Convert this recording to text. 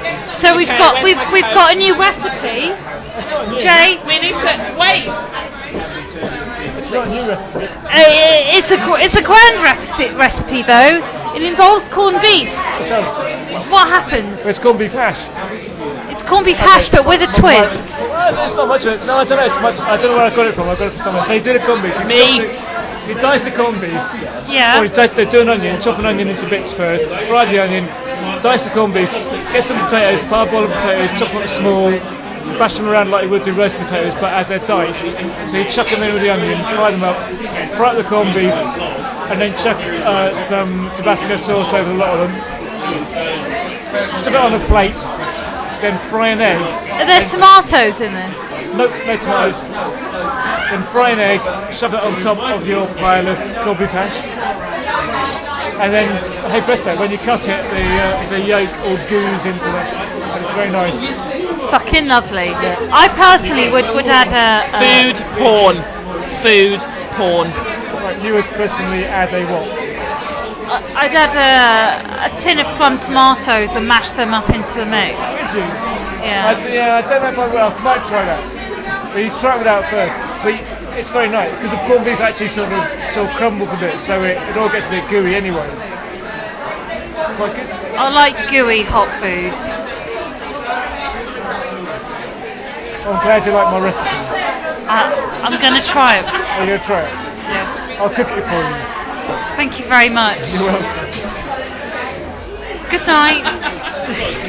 So we've got a new recipe. Jay, We need to wait. It's not a new recipe. it's a grand recipe though. It involves corned beef. It does. What happens? It's corned beef hash. It's corned beef hash, but with a twist. Well, there's not much of it. No, I don't know. It's much. I don't know where I got it from. I got it from somewhere. So you do the corned beef. You dice the corned beef. Yeah. Or they do an onion. Chop an onion into bits first. Fry the onion. Dice the corned beef. Get some potatoes. Parboil the potatoes. Chop them small. Bash them around like you would do roast potatoes, but as they're diced. So you chuck them in with the onion. Fry them up. Fry up the corned beef, and then chuck some Tabasco sauce over a lot of them. Stick it on a plate. Then fry an egg. Are there tomatoes in this? Nope, no tomatoes. Then fry an egg, shove it on top of your pile of corned beef hash. And then, hey presto, when you cut it, the yolk all goos into it. And it's very nice. Fucking lovely. I personally would add a Food porn. Food porn. Right, you would personally add a what? I'd add a tin of plum tomatoes and mash them up into the mix. Would you? Yeah. I don't know if I will. I might try that. But you try it without first. But it's very nice because the corned beef actually sort of crumbles a bit, so it all gets a bit gooey anyway. It's quite good. I like gooey hot food. I'm glad you like my recipe. I'm going to try it. Are you going to try it? Yes. I'll cook it for you. Thank you very much. You're welcome. Good night.